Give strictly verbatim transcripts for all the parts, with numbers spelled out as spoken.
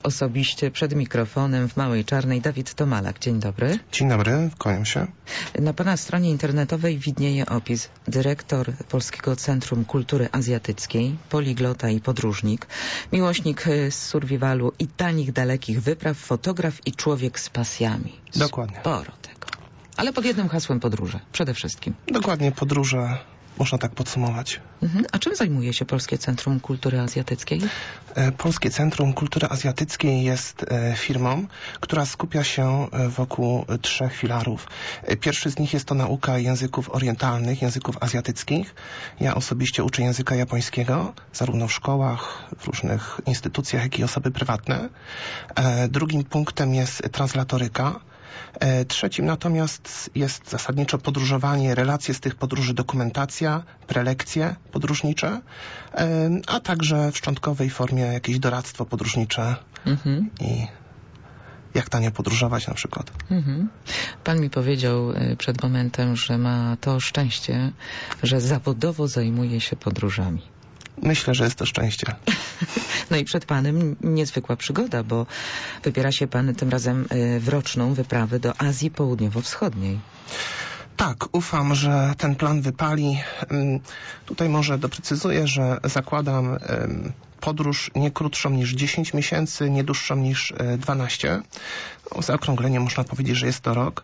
osobiście przed mikrofonem w Małej Czarnej Dawid Tomalak. Dzień dobry. Dzień dobry, kłaniam się. Na pana stronie internetowej widnieje opis. Dyrektor Polskiego Centrum Kultury Azjatyckiej, poliglota i podróżnik, miłośnik survivalu i tanich, dalekich wypraw, fotograf i człowiek z pasjami. Dokładnie. Sporo tego. Ale pod jednym hasłem podróże, przede wszystkim. Dokładnie, podróże. Można tak podsumować. Mhm. A czym zajmuje się Polskie Centrum Kultury Azjatyckiej? Polskie Centrum Kultury Azjatyckiej jest firmą, która skupia się wokół trzech filarów. Pierwszy z nich jest to nauka języków orientalnych, języków azjatyckich. Ja osobiście uczę języka japońskiego, zarówno w szkołach, w różnych instytucjach, jak i osoby prywatne. Drugim punktem jest translatoryka. Trzecim natomiast jest zasadniczo podróżowanie, relacje z tych podróży, dokumentacja, prelekcje podróżnicze, a także w szczątkowej formie jakieś doradztwo podróżnicze mhm. i jak tanio podróżować na przykład. Mhm. Pan mi powiedział przed momentem, że ma to szczęście, że zawodowo zajmuje się podróżami. Myślę, że jest to szczęście. No i przed panem niezwykła przygoda, bo wybiera się pan tym razem w roczną wyprawę do Azji Południowo-Wschodniej. Tak, ufam, że ten plan wypali. Tutaj może doprecyzuję, że zakładam podróż nie krótszą niż dziesięć miesięcy, nie dłuższą niż dwanaście. O zaokrąglenie można powiedzieć, że jest to rok.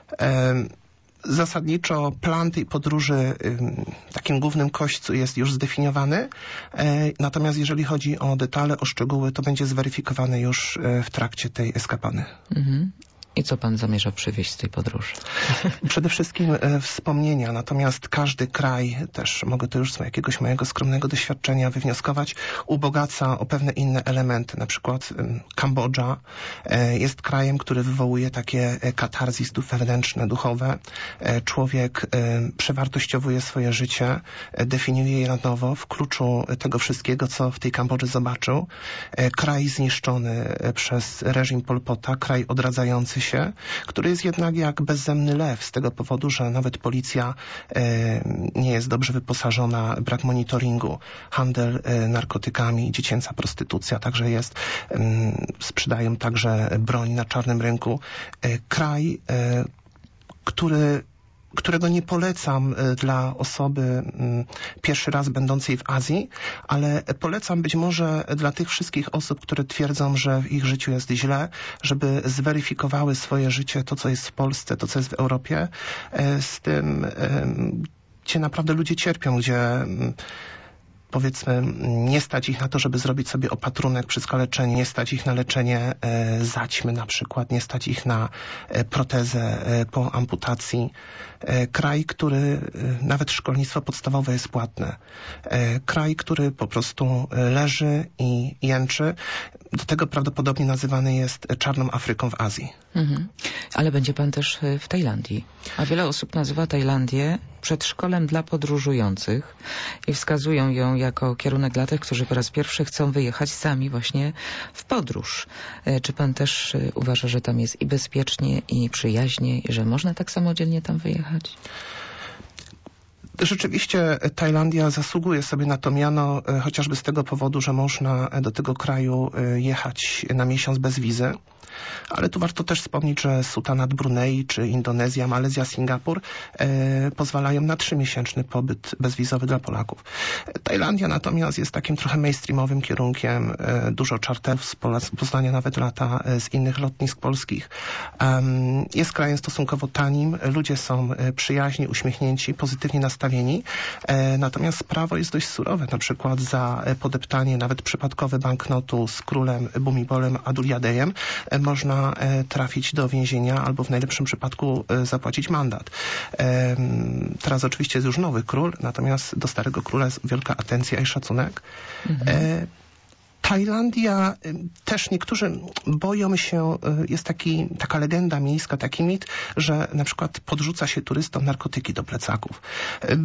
Zasadniczo plan tej podróży w takim głównym kośćcu jest już zdefiniowany, natomiast jeżeli chodzi o detale, o szczegóły, to będzie zweryfikowane już w trakcie tej eskapady. Mhm. I co pan zamierza przywieźć z tej podróży? Przede wszystkim e, wspomnienia, natomiast każdy kraj, też mogę to już z jakiegoś mojego skromnego doświadczenia wywnioskować, ubogaca o pewne inne elementy. Na przykład e, Kambodża e, jest krajem, który wywołuje takie e, katarzis wewnętrzne, duchowe. E, człowiek e, przewartościowuje swoje życie, e, definiuje je na nowo w kluczu tego wszystkiego, co w tej Kambodży zobaczył. E, kraj zniszczony e, przez reżim Pol Pota, kraj odradzający się, Się, który jest jednak jak bezzemny lew z tego powodu, że nawet policja e, nie jest dobrze wyposażona, brak monitoringu, handel e, narkotykami, dziecięca prostytucja także jest, e, sprzedają także broń na czarnym rynku. E, kraj, e, który którego nie polecam dla osoby pierwszy raz będącej w Azji, ale polecam być może dla tych wszystkich osób, które twierdzą, że w ich życiu jest źle, żeby zweryfikowały swoje życie, to co jest w Polsce, to co jest w Europie, z tym, gdzie naprawdę ludzie cierpią, gdzie powiedzmy, nie stać ich na to, żeby zrobić sobie opatrunek przy skaleczeniu, nie stać ich na leczenie e, zaćmy na przykład, nie stać ich na e, protezę e, po amputacji. E, kraj, który e, nawet szkolnictwo podstawowe jest płatne. E, kraj, który po prostu leży i jęczy. Do tego prawdopodobnie nazywany jest czarną Afryką w Azji. Mhm. Ale będzie pan też w Tajlandii. A wiele osób nazywa Tajlandię przedszkolem dla podróżujących i wskazują ją jako kierunek dla tych, którzy po raz pierwszy chcą wyjechać sami właśnie w podróż. Czy pan też uważa, że tam jest i bezpiecznie, i przyjaźnie, i że można tak samodzielnie tam wyjechać? Rzeczywiście Tajlandia zasługuje sobie na to miano, chociażby z tego powodu, że można do tego kraju jechać na miesiąc bez wizy. Ale tu warto też wspomnieć, że Sultanat Brunei, czy Indonezja, Malezja, Singapur e, pozwalają na trzymiesięczny pobyt bezwizowy dla Polaków. Tajlandia natomiast jest takim trochę mainstreamowym kierunkiem. E, dużo czarterów z Poznania nawet lata e, z innych lotnisk polskich. E, jest krajem stosunkowo tanim. Ludzie są e, przyjaźni, uśmiechnięci, pozytywnie nastawieni. E, natomiast prawo jest dość surowe. Na przykład za e, podeptanie nawet przypadkowe banknotu z królem Bumibolem Aduliadejem e, można trafić do więzienia albo w najlepszym przypadku zapłacić mandat. Teraz oczywiście jest już nowy król, natomiast do starego króla jest wielka atencja i szacunek. Mhm. Tajlandia też niektórzy boją się, jest taki, taka legenda miejska, taki mit, że na przykład podrzuca się turystom narkotyki do plecaków.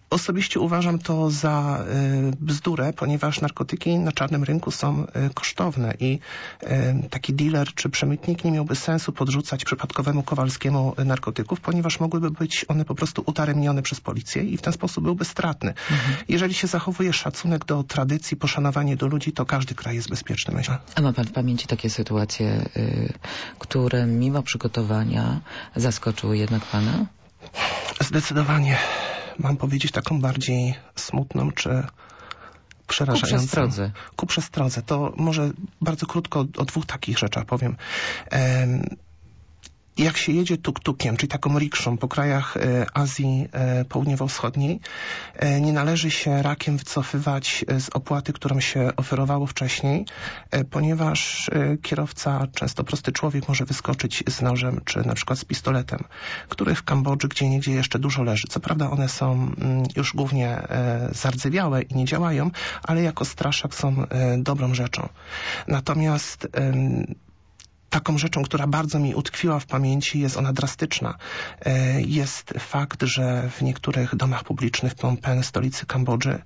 Osobiście uważam to za y, bzdurę, ponieważ narkotyki na czarnym rynku są y, kosztowne i y, taki dealer czy przemytnik nie miałby sensu podrzucać przypadkowemu Kowalskiemu narkotyków, ponieważ mogłyby być one po prostu udaremnione przez policję i w ten sposób byłby stratny. Mhm. Jeżeli się zachowuje szacunek do tradycji, poszanowanie do ludzi, to każdy kraj jest bezpieczny, myślę. A ma pan w pamięci takie sytuacje, y, które mimo przygotowania zaskoczyły jednak pana? Zdecydowanie. Mam powiedzieć taką bardziej smutną, czy przerażającą. Ku przestrodze. Ku przestrodze. To może bardzo krótko o dwóch takich rzeczach powiem. Um, Jak się jedzie tuk-tukiem, czyli taką rikszą po krajach e, Azji e, Południowo-Wschodniej, e, nie należy się rakiem wycofywać z opłaty, którą się oferowało wcześniej, e, ponieważ e, kierowca, często prosty człowiek, może wyskoczyć z nożem, czy na przykład z pistoletem, których w Kambodży gdzieniegdzie jeszcze dużo leży. Co prawda one są mm, już głównie e, zardzewiałe i nie działają, ale jako straszak są e, dobrą rzeczą. Natomiast e, taką rzeczą, która bardzo mi utkwiła w pamięci, jest ona drastyczna. Jest fakt, że w niektórych domach publicznych w Phnom Penh, stolicy Kambodży,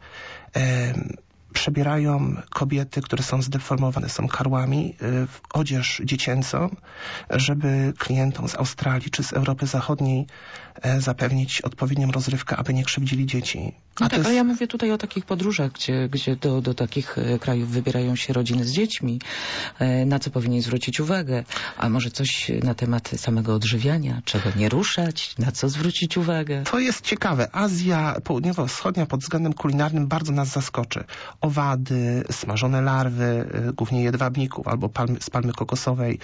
przebierają kobiety, które są zdeformowane, są karłami, w odzież dziecięcą, żeby klientom z Australii czy z Europy Zachodniej zapewnić odpowiednią rozrywkę, aby nie krzywdzili dzieci. No tak, jest... ale ja mówię tutaj o takich podróżach, gdzie, gdzie do, do takich krajów wybierają się rodziny z dziećmi. Na co powinien zwrócić uwagę? A może coś na temat samego odżywiania? Czego nie ruszać? Na co zwrócić uwagę? To jest ciekawe. Azja Południowo-Wschodnia pod względem kulinarnym bardzo nas zaskoczy. Owady, smażone larwy, głównie jedwabników albo palmy, z palmy kokosowej.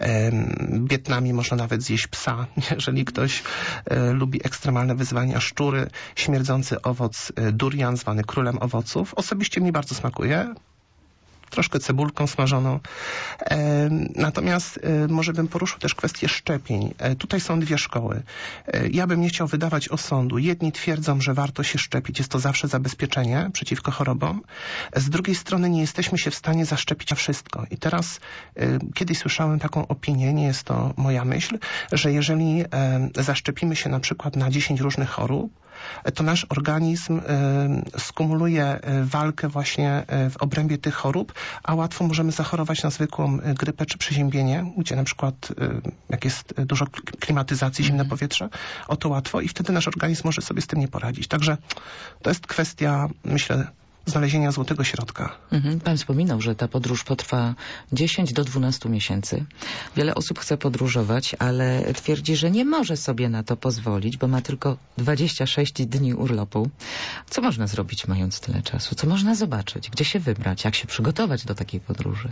W Wietnamie można nawet zjeść psa, jeżeli ktoś lubi ekstremalne wyzwania. Szczury, śmierdzący owoc durian, zwany królem owoców. Osobiście mi bardzo smakuje. Troszkę cebulką smażoną. E, natomiast e, może bym poruszył też kwestię szczepień. E, tutaj są dwie szkoły. E, ja bym nie chciał wydawać osądu. Jedni twierdzą, że warto się szczepić. Jest to zawsze zabezpieczenie przeciwko chorobom. Z drugiej strony nie jesteśmy się w stanie zaszczepić na wszystko. I teraz e, kiedyś słyszałem taką opinię, nie jest to moja myśl, że jeżeli e, zaszczepimy się na przykład na dziesięć różnych chorób, to nasz organizm y, skumuluje y, walkę właśnie y, w obrębie tych chorób, a łatwo możemy zachorować na zwykłą y, grypę czy przeziębienie, gdzie na przykład y, jak jest dużo klimatyzacji, zimne mm. powietrze, o to łatwo i wtedy nasz organizm może sobie z tym nie poradzić. Także to jest kwestia, myślę, znalezienia złotego środka. Mhm. Pan wspominał, że ta podróż potrwa dziesięć do dwunastu miesięcy. Wiele osób chce podróżować, ale twierdzi, że nie może sobie na to pozwolić, bo ma tylko dwadzieścia sześć dni urlopu. Co można zrobić, mając tyle czasu? Co można zobaczyć? Gdzie się wybrać? Jak się przygotować do takiej podróży?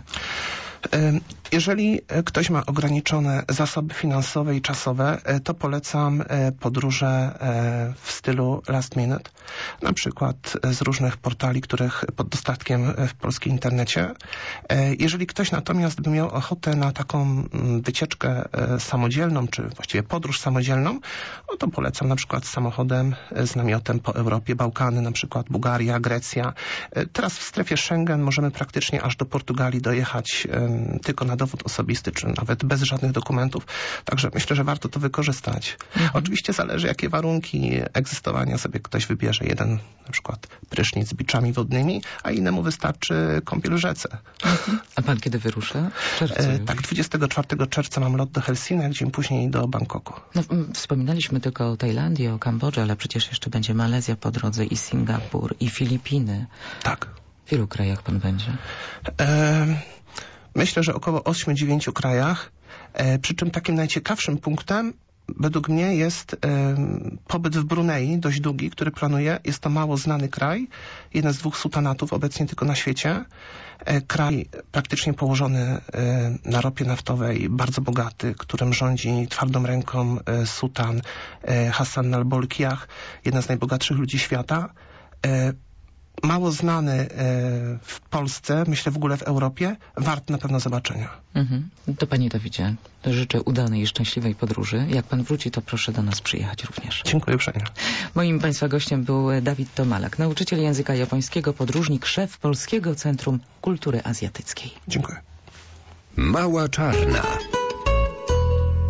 Jeżeli ktoś ma ograniczone zasoby finansowe i czasowe, to polecam podróże w stylu last minute, na przykład z różnych portali, których pod dostatkiem w polskim internecie. Jeżeli ktoś natomiast by miał ochotę na taką wycieczkę samodzielną, czy właściwie podróż samodzielną, no to polecam na przykład samochodem z namiotem po Europie, Bałkany, na przykład Bułgaria, Grecja. Teraz w strefie Schengen możemy praktycznie aż do Portugalii dojechać tylko na dowód osobisty, czy nawet bez żadnych dokumentów. Także myślę, że warto to wykorzystać. Mhm. Oczywiście zależy, jakie warunki egzystowania sobie ktoś wybierze. Jeden na przykład prysznic z biczami wodnymi, a innemu wystarczy kąpiel w rzece. Mhm. A pan kiedy wyrusza? E, tak, dwudziestego czwartego czerwca mam lot do Helsinek, dzień później do Bangkoku. No, wspominaliśmy tylko o Tajlandii, o Kambodży, ale przecież jeszcze będzie Malezja po drodze i Singapur, i Filipiny. Tak. W ilu krajach pan będzie? E, myślę, że około ośmiu dziewięciu krajach, e, przy czym takim najciekawszym punktem według mnie jest y, pobyt w Brunei, dość długi, który planuję. Jest to mało znany kraj, jeden z dwóch sultanatów obecnie tylko na świecie. E, kraj praktycznie położony y, na ropie naftowej, bardzo bogaty, którym rządzi twardą ręką y, sultan y, Hassan al-Bolkiah, jeden z najbogatszych ludzi świata. Y, mało znany y, w Polsce, myślę w ogóle w Europie, wart na pewno zobaczenia. Mhm. To panie Dawidzie, życzę udanej i szczęśliwej podróży. Jak pan wróci, to proszę do nas przyjechać również. Dziękuję uprzejmie. Moim państwa gościem był Dawid Tomalak, nauczyciel języka japońskiego, podróżnik, szef Polskiego Centrum Kultury Azjatyckiej. Dziękuję. Mała Czarna.